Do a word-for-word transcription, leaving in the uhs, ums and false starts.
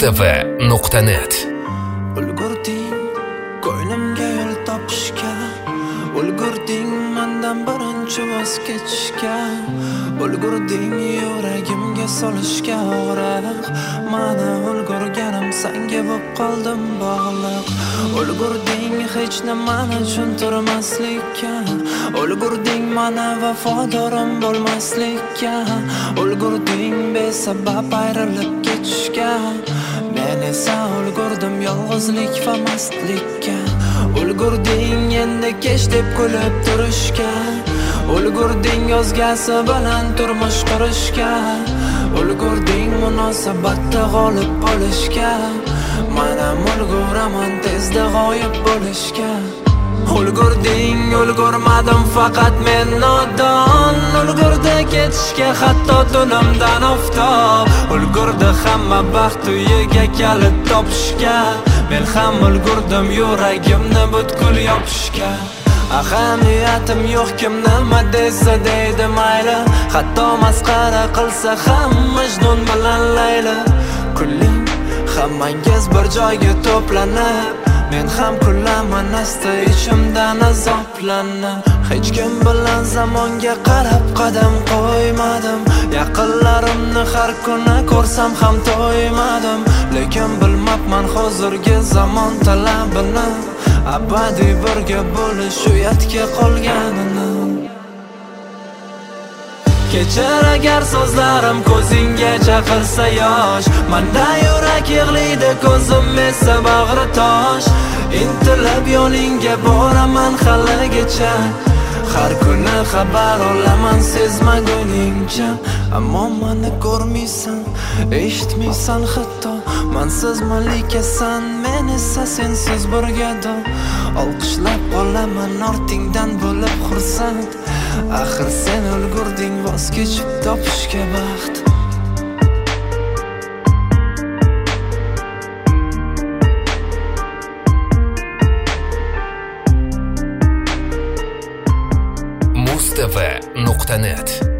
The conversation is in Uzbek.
mustafa nuqta net. Ulgurding ko'nglimga yo'l topishga, ulgurding mendan birinchi voz kechishga, ulgurding yuragimga solishga og'riq. Mana ulgurganim senga bo'lib qoldim bog'liq. Ulgurding hech nimani tushuntirmaslikka, ulgurding mana vafodorim bo'lmaslikka, ulgurding besabab ayrilib ketishga. Men esa ulgurdim yolg'izlik va mastlikka. Ulgurding endi kech deb kulib turishga, ulgurding o'zgasi bilan turmush qurishga, ulgurding munosabatda g'olib bo'lishga. Mana ulguraman tezda g'oyib bo'lishga. Ulgurding, ulgurmadim faqat men nodon, ulgurdi ketishga hatto tunimdan oftob. Ulgurdi hamma baxt uyiga kalit topishga, men ham ulgurdim yuragimni butkul yopishga. Ahamiyatim yo'q, kim nima desa deydi mayli, hatto masxara qilsa ham Majnun bilan Layla. Kulling hammangiz bir joyga to'planib, men ham kullaman asta ichimdan azoblanib. Hech kim bilan zamonga qarab qadam qo'ymadim, yaqinlarimni har kuni ko'rsam ham to'ymadim. Lekin bilmabman hozirgi zamon talabini, abadiy birga bo'lish uyatga qolganini. Kechir agar so'zlarim ko'zingga chaqirsa yosh, menda yurak yig'laydi, ko'zim esa bag'ri tosh. Intilib yo'lingga boraman haligacha, har kuni xabar olaman sezmaguningcha. Ammo meni ko'rmaysan, eshitmaysan hatto, mansiz malikasan, men esa sensiz birgado. Olqishlab qolaman ortingdan bo'lib xursand, axir sen ulgurding voz kechib topishga baxt. mustafa nuqta net